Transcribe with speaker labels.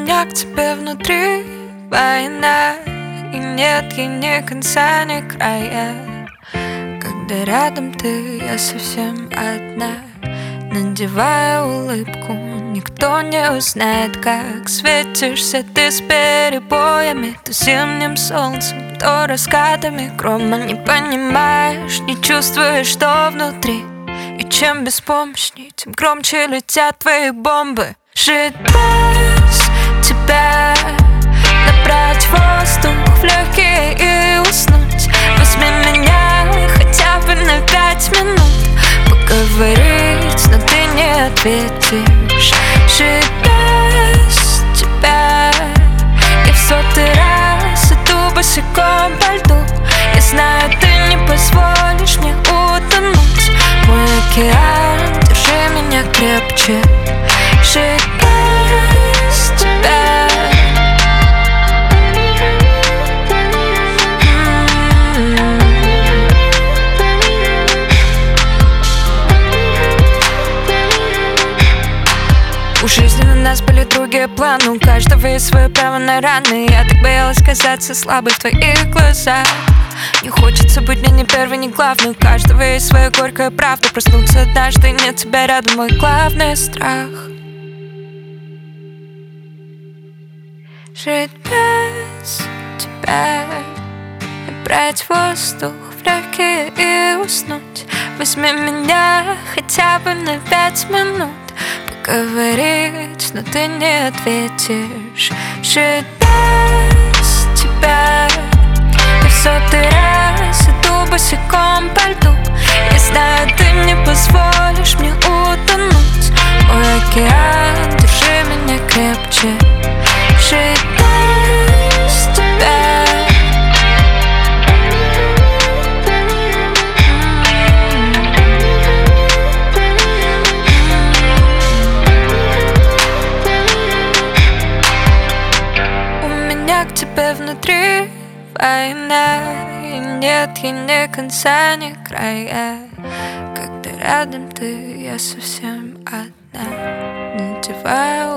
Speaker 1: меня к тебе внутри война, и нет ей ни конца, ни края. Когда рядом ты, я совсем одна. Надевая улыбку, никто не узнает, как светишься ты с перебоями. То зимним солнцем, то раскатами грома. Не понимаешь, не чувствуешь, что внутри. И чем беспомощней, тем громче летят твои бомбы. Жить без тебя, набрать воздух в легкие и уснуть. Возьми меня хотя бы на 5 минут поговорить, но ты не ответишь. Жить без тебя, и в 100-й раз иду босиком по льду. Я знаю, ты не позволишь мне утонуть. Мой океан, держи меня крепче. Жить без тебя. У жизни на нас были другие планы, у каждого есть свое право на раны. Я так боялась казаться слабой в твоих глазах. Не хочется быть ни первой, ни главной. У каждого есть своя горькая правда. Проснуться однажды, нет тебя рядом, мой главный страх. Жить без тебя, набрать воздух в легкие и уснуть. Возьми меня хотя бы на 5 минут поговорить, но ты не ответишь. Жить без тебя, и в 100-й раз иду босиком по льду. Я знаю, ты не позволишь мне утонуть. Мой океан, держи меня крепче. Жить без тебя. У меня к тебе внутри война, и нет ей ни конца, ни края. Когда рядом ты, я совсем одна. Надеваю